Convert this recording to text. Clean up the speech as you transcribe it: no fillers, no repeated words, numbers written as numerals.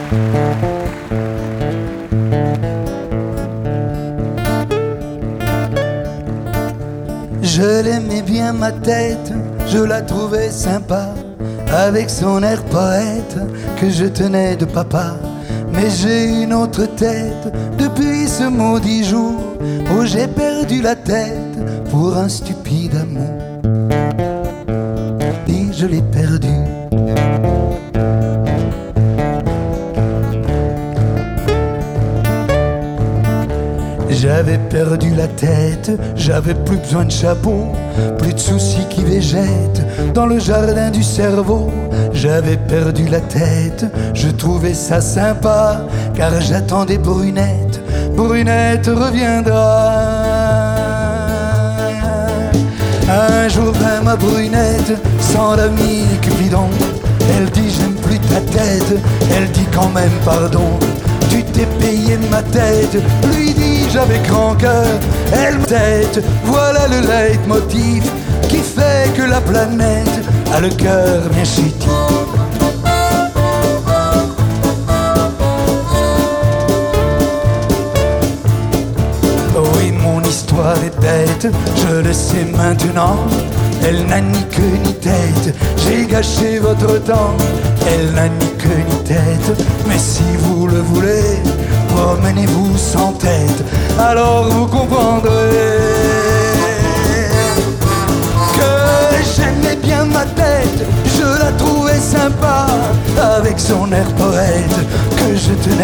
Je l'aimais bien ma tête, je la trouvais sympa, avec son air poète que je tenais de papa. Mais j'ai une autre tête depuis ce maudit jour où j'ai perdu la tête pour un stupide amour. Et je l'ai perdu. J'avais perdu la tête, j'avais plus besoin de chapeau, plus de soucis qui végètent dans le jardin du cerveau. J'avais perdu la tête, je trouvais ça sympa, car j'attendais Brunette, Brunette reviendra. Un jour vint ma Brunette, sans l'ami Cupidon. Elle dit j'aime plus ta tête, elle dit quand même pardon. Tu t'es payé ma tête, lui dis-je avec rancœur. Elle me tête, voilà le leitmotiv qui fait que la planète a le cœur bien chétif. Oui, mon histoire est bête, je le sais maintenant. Elle n'a ni queue ni tête, j'ai gâché votre temps. Elle n'a ni queue ni tête, mais si vous le voulez, promenez-vous sans tête, alors vous comprendrez que j'aimais bien ma tête, je la trouvais sympa, avec son air poète que je tenais.